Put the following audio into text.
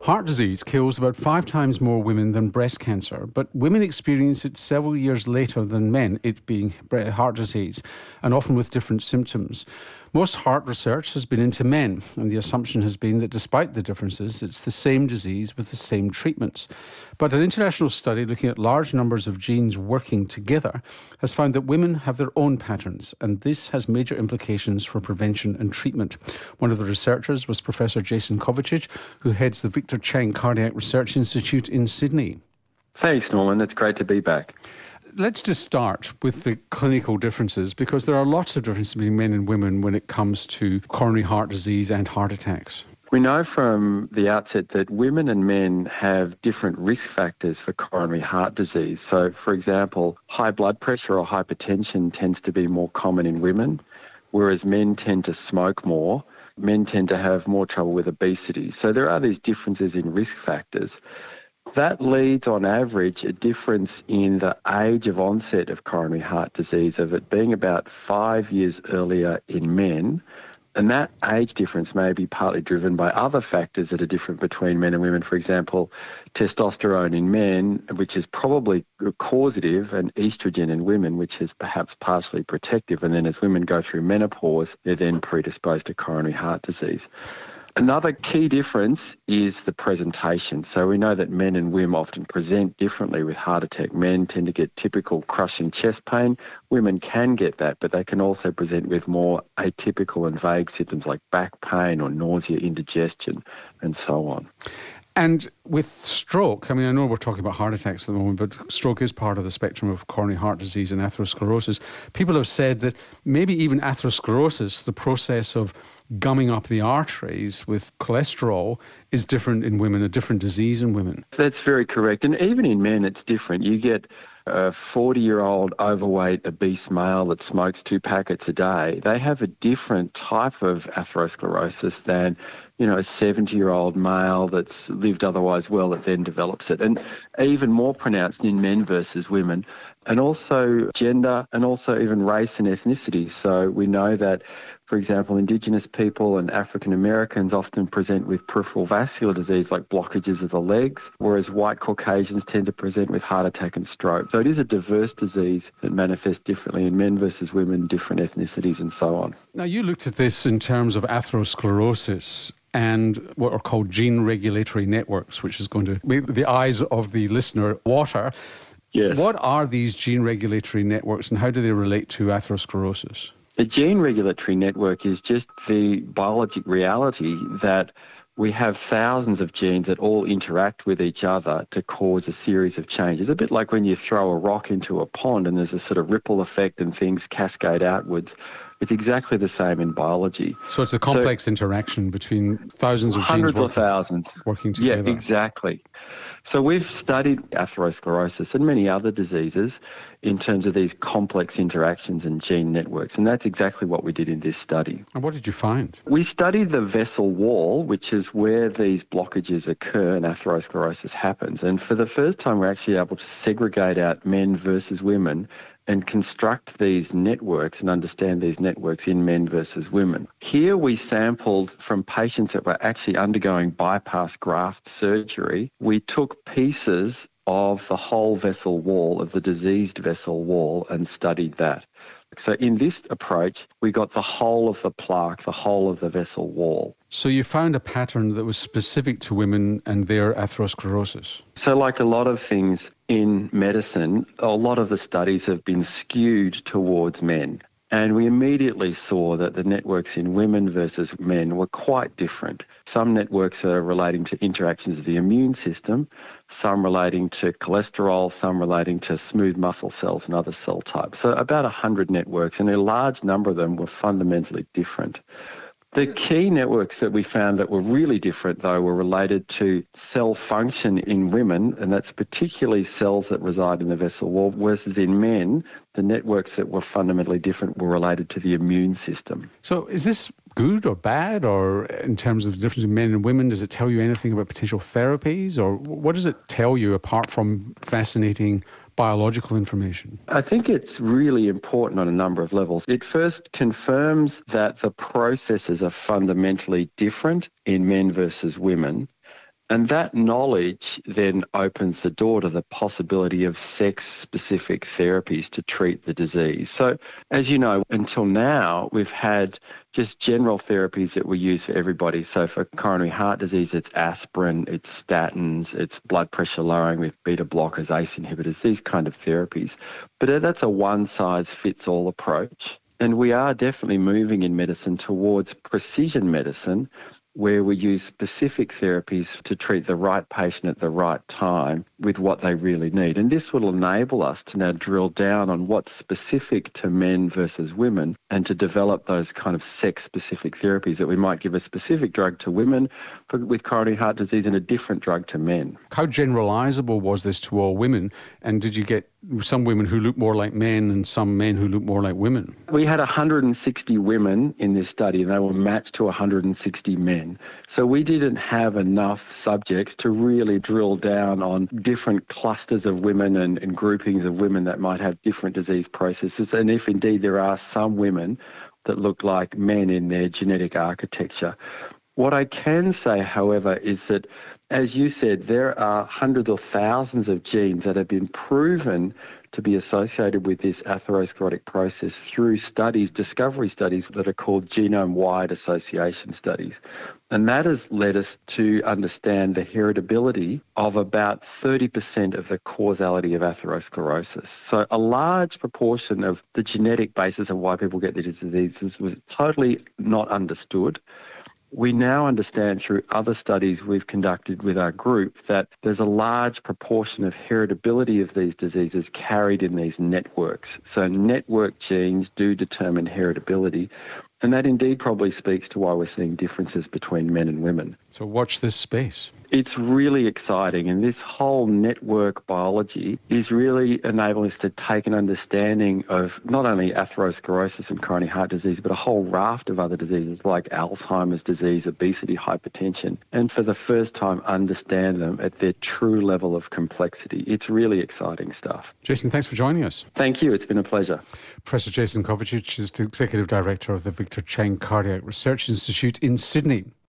Heart disease kills about 5 times more women than breast cancer, but women experience it several years later than men, it being heart disease, and often with different symptoms. Most heart research has been into men, and the assumption has been that despite the differences, it's the same disease with the same treatments. But an international study looking at large numbers of genes working together has found that women have their own patterns, and this has major implications for prevention and treatment. One of the researchers was Professor Jason Kovacic, who heads the Victor Chang Cardiac Research Institute in Sydney. Thanks, Norman. It's great to be back. Let's just start with the clinical differences, because there are lots of differences between men and women when it comes to coronary heart disease and heart attacks. We know from the outset that women and men have different risk factors for coronary heart disease. So, for example, high blood pressure or hypertension tends to be more common in women, whereas men tend to smoke more. Men tend to have more trouble with obesity. So there are these differences in risk factors. That leads, on average, a difference in the age of onset of coronary heart disease, of it being about 5 years earlier in men. And that age difference may be partly driven by other factors that are different between men and women. For example, testosterone in men, which is probably causative, and estrogen in women, which is perhaps partially protective. And then as women go through menopause, they're then predisposed to coronary heart disease. Another key difference is the presentation. So we know that men and women often present differently with heart attack. Men tend to get typical crushing chest pain. Women can get that, but they can also present with more atypical and vague symptoms like back pain or nausea, indigestion, and so on. And with stroke, I mean, I know we're talking about heart attacks at the moment, but stroke is part of the spectrum of coronary heart disease and atherosclerosis. People have said that maybe even atherosclerosis, the process of gumming up the arteries with cholesterol, is different in women, a different disease in women. That's very correct. And even in men, it's different. You get a 40-year-old overweight obese male that smokes 2 packets a day. They have a different type of atherosclerosis than, a 70-year-old male that's lived otherwise well that then develops it. And even more pronounced in men versus women. And also gender, and also even race and ethnicity. So we know that, for example, Indigenous people and African Americans often present with peripheral vascular disease like blockages of the legs, whereas white Caucasians tend to present with heart attack and stroke. So it is a diverse disease that manifests differently in men versus women, different ethnicities and so on. Now, you looked at this in terms of atherosclerosis and what are called gene regulatory networks, which is going to make the eyes of the listener water. Yes. What are these gene regulatory networks and how do they relate to atherosclerosis? The gene regulatory network is just the biologic reality that we have thousands of genes that all interact with each other to cause a series of changes. A bit like when you throw a rock into a pond and there's a sort of ripple effect and things cascade outwards. It's exactly the same in biology. So it's a complex interaction between thousands of hundreds genes or thousands working together. Yeah, exactly. So we've studied atherosclerosis and many other diseases in terms of these complex interactions and gene networks, and that's exactly what we did in this study. And what did you find? We studied the vessel wall, which is where these blockages occur and atherosclerosis happens. And for the first time, we're actually able to segregate out men versus women and construct these networks and understand these networks in men versus women. Here we sampled from patients that were actually undergoing bypass graft surgery. We took pieces of the whole vessel wall, of the diseased vessel wall, and studied that. So in this approach, we got the whole of the plaque, the whole of the vessel wall. So you found a pattern that was specific to women and their atherosclerosis? So like a lot of things in medicine, a lot of the studies have been skewed towards men. And we immediately saw that the networks in women versus men were quite different. Some networks are relating to interactions of the immune system, some relating to cholesterol, some relating to smooth muscle cells and other cell types. So about 100 networks, and a large number of them were fundamentally different. The key networks that we found that were really different, though, were related to cell function in women, and that's particularly cells that reside in the vessel wall, versus in men, the networks that were fundamentally different were related to the immune system. So is this good or bad, or in terms of the difference in men and women, does it tell you anything about potential therapies, or what does it tell you apart from fascinating biological information? I think it's really important on a number of levels. It first confirms that the processes are fundamentally different in men versus women. And that knowledge then opens the door to the possibility of sex-specific therapies to treat the disease. So, as you know, until now, we've had just general therapies that we use for everybody. So for coronary heart disease, it's aspirin, it's statins, it's blood pressure lowering with beta blockers, ACE inhibitors, these kind of therapies. But that's a one-size-fits-all approach. And we are definitely moving in medicine towards precision medicine, where we use specific therapies to treat the right patient at the right time with what they really need. And this will enable us to now drill down on what's specific to men versus women and to develop those kind of sex-specific therapies that we might give a specific drug to women with coronary heart disease and a different drug to men. How generalisable was this to all women? And did you get some women who look more like men and some men who look more like women? We had 160 women in this study and they were matched to 160 men. So we didn't have enough subjects to really drill down on different clusters of women and groupings of women that might have different disease processes. And if indeed there are some women that look like men in their genetic architecture. What I can say, however, is that, as you said, there are hundreds or thousands of genes that have been proven to be associated with this atherosclerotic process through studies, discovery studies that are called genome-wide association studies. And that has led us to understand the heritability of about 30% of the causality of atherosclerosis. So a large proportion of the genetic basis of why people get these diseases was totally not understood. We now understand through other studies we've conducted with our group that there's a large proportion of heritability of these diseases carried in these networks. So network genes do determine heritability, and that indeed probably speaks to why we're seeing differences between men and women. So watch this space. It's really exciting, and this whole network biology is really enabling us to take an understanding of not only atherosclerosis and coronary heart disease, but a whole raft of other diseases like Alzheimer's disease, obesity, hypertension, and for the first time understand them at their true level of complexity. It's really exciting stuff. Jason, thanks for joining us. Thank you. It's been a pleasure. Professor Jason Kovacic is the Executive Director of the Victor Chang Cardiac Research Institute in Sydney.